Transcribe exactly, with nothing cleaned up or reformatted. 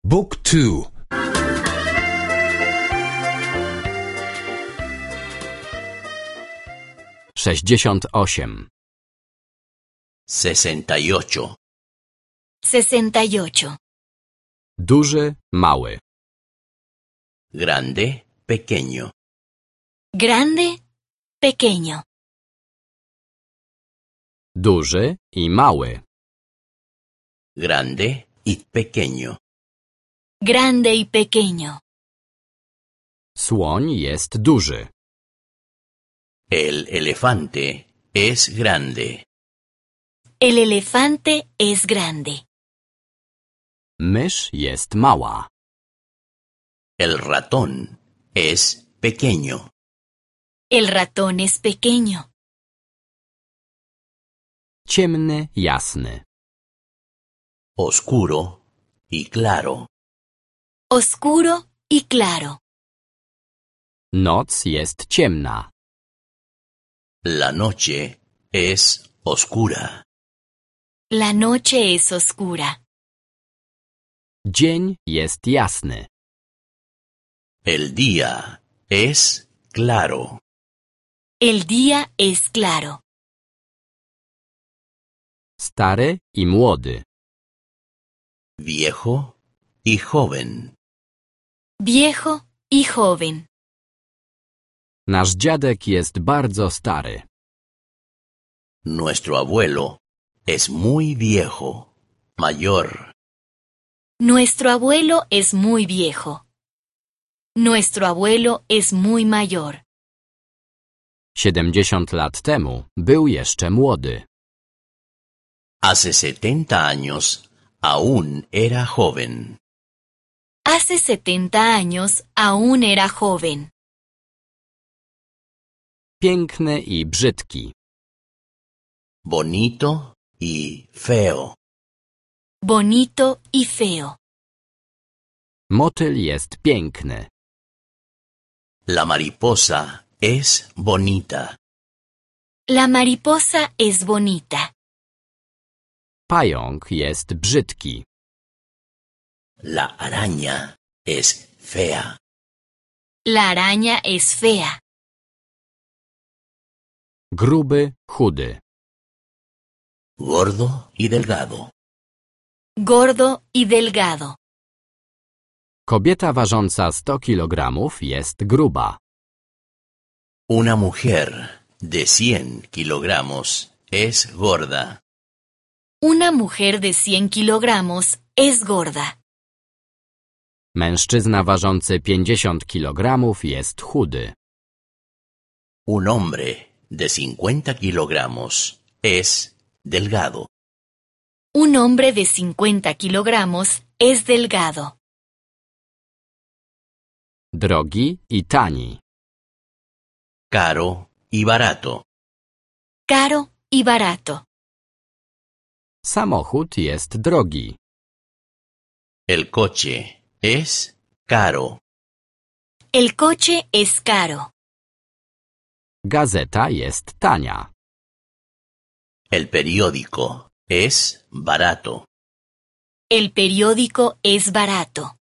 Book two. sześćdziesiąt osiem. sesenta y ocho. sesenta y ocho. Duży, mały. Grande, pequeño. Grande, pequeño. Duży i mały. Grande y pequeño. Grande y pequeño. Słoń jest duży. El elefante es grande. El elefante es grande. Mysz jest mała. El ratón es pequeño. El ratón es pequeño. Ciemny, jasny. Oscuro y claro. Oscuro y claro. Noc jest ciemna. La noche es oscura. La noche es oscura. Dzień jest jasny. El día es claro. El día es claro. Stary i młody. Viejo y joven. Viejo y joven. Nasz dziadek jest bardzo stary. Nuestro abuelo es muy viejo, mayor. Nuestro abuelo es muy viejo. Nuestro abuelo es muy mayor. siedemdziesiąt lat temu był jeszcze młody. Hace setenta años aún era joven. Hace setenta años aún era joven. Piękny i brzydki. Bonito y feo. Bonito y feo. Motyl jest piękny. La mariposa es bonita. La mariposa es bonita. Pająk jest brzydki. La araña es fea. La araña es fea. Gruby, chudy. Gordo y delgado. Gordo y delgado. Kobieta ważąca sto kilogramów jest gruba. Una mujer de cien kilogramos es gorda. Una mujer de cien kilogramos es gorda. Mężczyzna ważący pięćdziesiąt kilogramów jest chudy. Un hombre de cincuenta kilogramos es delgado. Un hombre de cincuenta kilogramos es delgado. Drogi i tani. Caro y barato. Caro y barato. Samochód jest drogi. El coche es caro. El coche es caro. Gazeta jest tania. El periódico es barato. El periódico es barato.